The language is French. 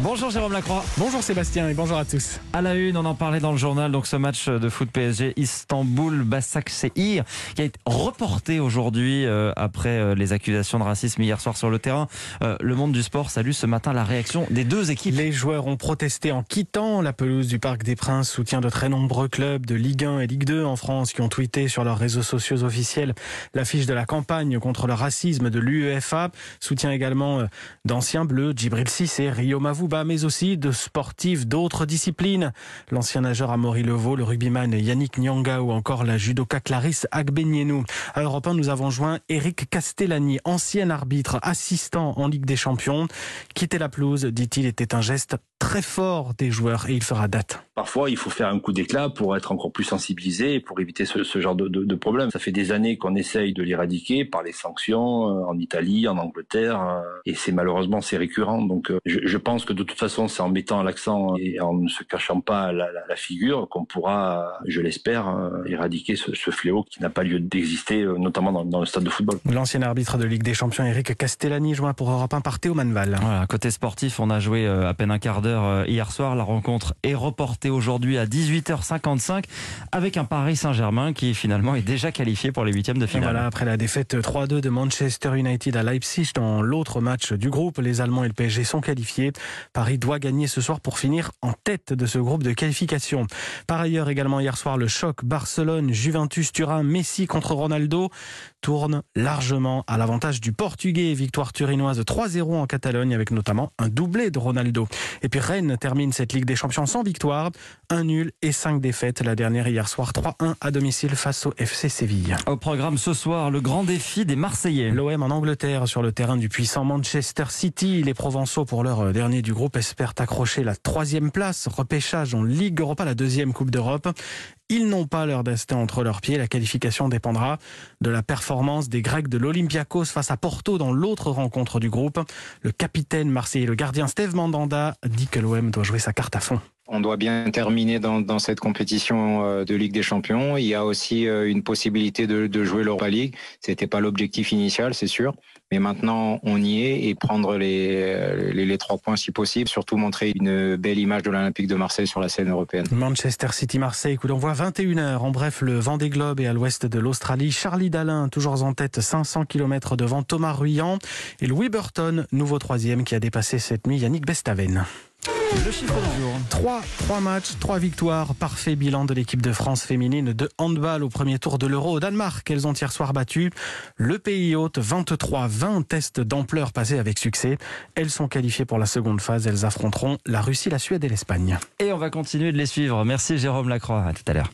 Bonjour Jérôme Lacroix. Bonjour Sébastien et bonjour à tous. À la une, on en parlait dans le journal, donc ce match de foot PSG Istanbul-Başakşehir qui a été reporté aujourd'hui après les accusations de racisme hier soir sur le terrain. Le monde du sport salue ce matin la réaction des deux équipes. Les joueurs ont protesté en quittant la pelouse du Parc des Princes, soutien de très nombreux clubs de Ligue 1 et Ligue 2 en France qui ont tweeté sur leurs réseaux sociaux officiels l'affiche de la campagne contre le racisme de l'UEFA. Soutien également d'anciens bleus, Djibril Cissé, Rio Mavouba, mais aussi de sportifs d'autres disciplines. L'ancien nageur Amaury Levaux, le rugbyman Yannick Nyanga ou encore la judoka Clarisse Agbenienou. À Europe 1, nous avons joint Eric Castellani, ancien arbitre, assistant en Ligue des Champions. Quitter la pelouse, dit-il, était un geste très fort des joueurs et il fera date. Parfois, il faut faire un coup d'éclat pour être encore plus sensibilisé et pour éviter ce genre de problème. Ça fait des années qu'on essaye de l'éradiquer par les sanctions en Italie, en Angleterre, et malheureusement c'est récurrent. Donc je pense que de toute façon, c'est en mettant l'accent et en ne se cachant pas la figure qu'on pourra, je l'espère, éradiquer ce fléau qui n'a pas lieu d'exister, notamment dans le stade de football. L'ancien arbitre de Ligue des Champions, Eric Castellani, joint pour Europe 1 par Théo Manval. Voilà, côté sportif, on a joué à peine un quart d'heure hier soir. La rencontre est reportée aujourd'hui à 18h55 avec un Paris Saint-Germain qui finalement est déjà qualifié pour les huitièmes de finale. Et voilà, après la défaite 3-2 de Manchester United à Leipzig dans l'autre match du groupe, les Allemands et le PSG sont qualifiés. Paris doit gagner ce soir pour finir en tête de ce groupe de qualification. Par ailleurs, également hier soir, le choc Barcelone-Juventus-Turin, Messi contre Ronaldo tourne largement à l'avantage du Portugais. Victoire turinoise 3-0 en Catalogne avec notamment un doublé de Ronaldo. Et puis Rennes termine cette Ligue des Champions sans victoire, 1 nul et 5 défaites. La dernière hier soir 3-1 à domicile face au FC Séville. Au programme ce soir, le grand défi des Marseillais. L'OM en Angleterre sur le terrain du puissant Manchester City. Les Provençaux pour leur dernier du groupe espèrent accrocher la 3e place. Repêchage en Ligue Europa, la 2e Coupe d'Europe. Ils n'ont pas leur destin entre leurs pieds. La qualification dépendra de la performance des Grecs de l'Olympiakos face à Porto dans l'autre rencontre du groupe. Le capitaine marseillais, le gardien Steve Mandanda, dit que l'OM doit jouer sa carte à fond. On doit bien terminer dans cette compétition de Ligue des Champions. Il y a aussi une possibilité de jouer l'Europa League. C'était pas l'objectif initial, c'est sûr. Mais maintenant, on y est et prendre les 3 points si possible. Surtout montrer une belle image de l'Olympique de Marseille sur la scène européenne. Manchester City-Marseille, coup d'envoi 21h. En bref, le Vendée Globe est à l'ouest de l'Australie. Charlie Dalin, toujours en tête, 500 km devant Thomas Ruyant. Et Louis Burton, nouveau 3e, qui a dépassé cette nuit Yannick Bestaven. Le chiffre du jour. 3 matchs, 3 victoires. Parfait bilan de l'équipe de France féminine de handball au premier tour de l'Euro au Danemark. Elles ont hier soir battu le pays hôte 23-20. Tests d'ampleur passés avec succès. Elles sont qualifiées pour la seconde phase. Elles affronteront la Russie, la Suède et l'Espagne. Et on va continuer de les suivre. Merci Jérôme Lacroix. À tout à l'heure.